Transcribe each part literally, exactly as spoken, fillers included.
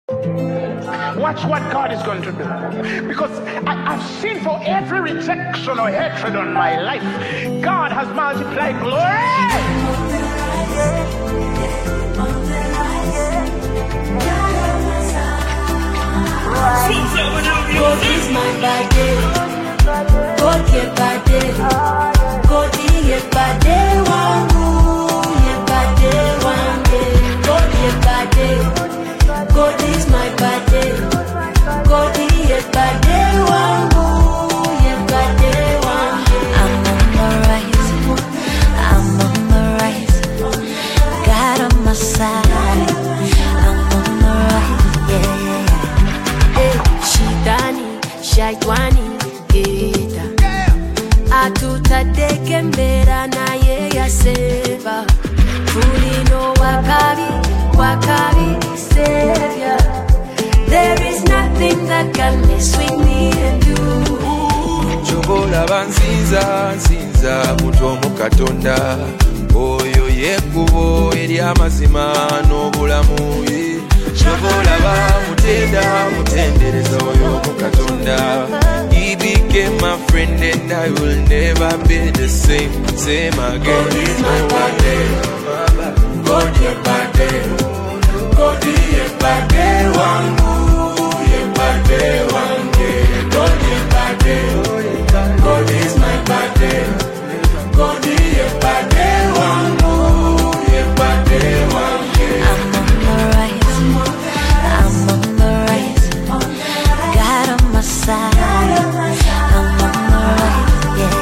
Watch what God is going to do. Because I, I've seen for every rejection or hatred on my life, God has multiplied glory. God is my body. God ye body. God ye body wangu. Ye body wangu. God ye body. God is my body. God ye body wangu. Ye body wangu. I'm on the rise. I'm on the rise. God on my side. I'm on the rise. Yeah, yeah, yeah. Hey, Shidani, Shaitwani, Gita. Atutadeke mbera na ye ya seva. Fulino wakabi, wakabi savior. There is nothing that can mess with me and you. Chobola bansinza, nsinza mutomo katonda. Oyo yekubo eri amazima n'obulamu. Chobola ba mutenda, mutendereza oyo mukatonda. He became my friend and I will never be the same, same again. God is my body. God ye body. God ye body wangu. Ye body wangu. God ye body. God is my body. God ye body wangu. Ye body wangu. I'm on the rise. I'm on the rise. God on my side. I'm on the rise. Yeah.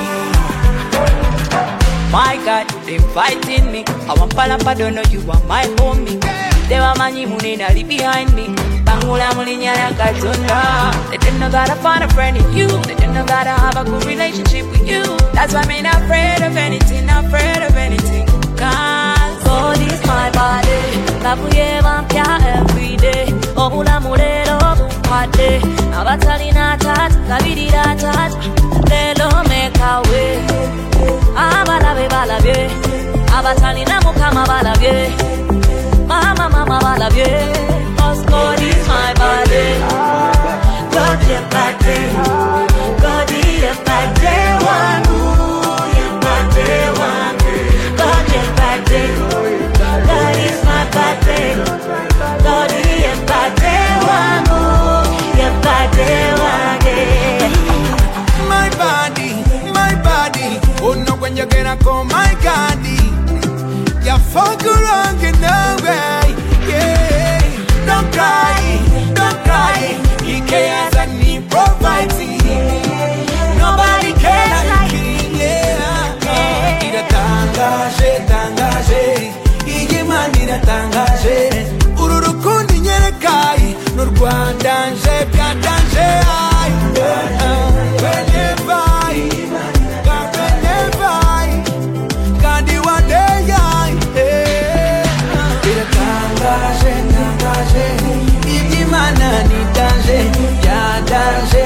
My God, they fighting me. I want Palapa, don't know you are my homie. They were many munina behind me. Bangula mulinya yakatunda. They didn't know that I found a friend in you. They didn't know that I have a good relationship with you. That's why I'm not afraid of anything, not afraid of anything. Cause God is my body. Kapuye vampya every day. Obula murelo bumwade. Abatali na tat, kabiri na tat. Lelo make a way. Abalabe balabye. Abatali na mukama balabye. Mama mama balabye. Cause God is my body. God ye body. God ye body wangu. Ye body wangu. God ye body. God is my body. God ye body wangu. Ye body wangu. My body, my body. Oh no, when you get a call, my God. You fuck around, get away. Yeah. Don't cry, don't cry. He cares and he provides. Nobody cares like him. Yeah. Ida tangaje, tangaje. Ige manira tangaje. Ururukundi nyerekai. Nurguandanje, piandanje. Whenever Tangaje, tangaje, iji mana ni danger, ya danger.